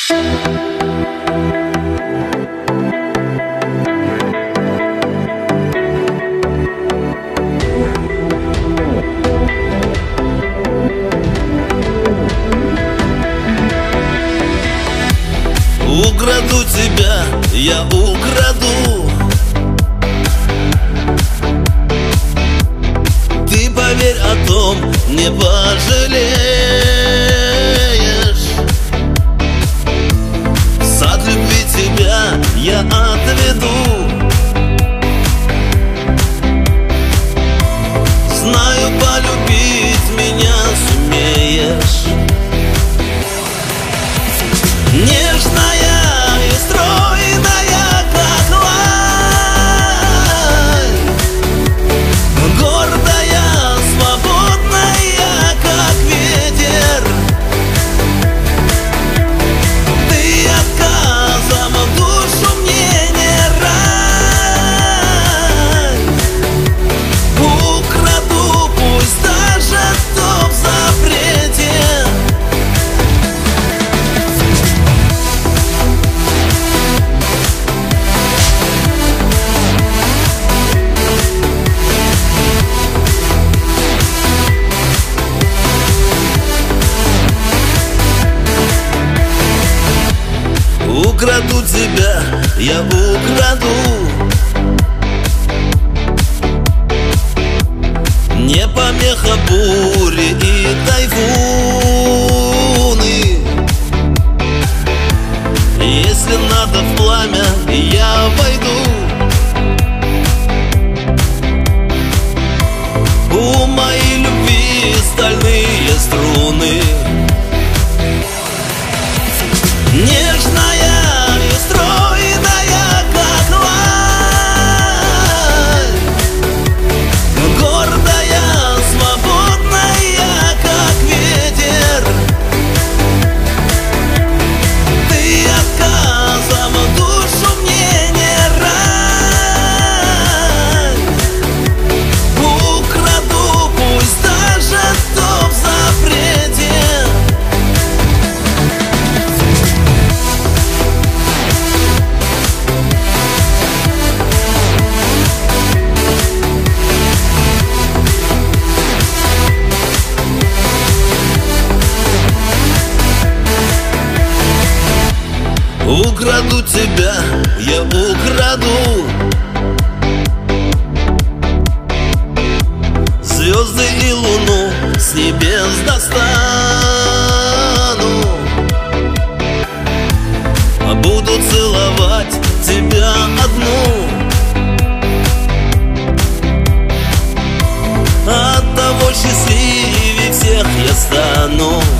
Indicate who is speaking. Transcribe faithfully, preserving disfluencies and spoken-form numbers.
Speaker 1: Украду тебя, я украду. Ты поверь, о том не пожалеешь. В сад любви тебя я отведу. Знаю, полюбить меня сумеешь. Нежная и стройная, как лань, гордая, свободная, как ветер. Ты отказом душу мне не рань. Украду, пусть даже то в запрете. Украду тебя, я украду. Не помеха бури и тайфуны. Если надо в пламя, я войду. У моей любви стальные струны. Нежная и стройная, как лань, гордая, свободная, как ветер. Ты отказом душу мне не рань. Украду, пусть даже то в запрете. Украду тебя, я украду. Звезды и луну с небес достану. Буду целовать тебя одну. От того счастливее всех я стану.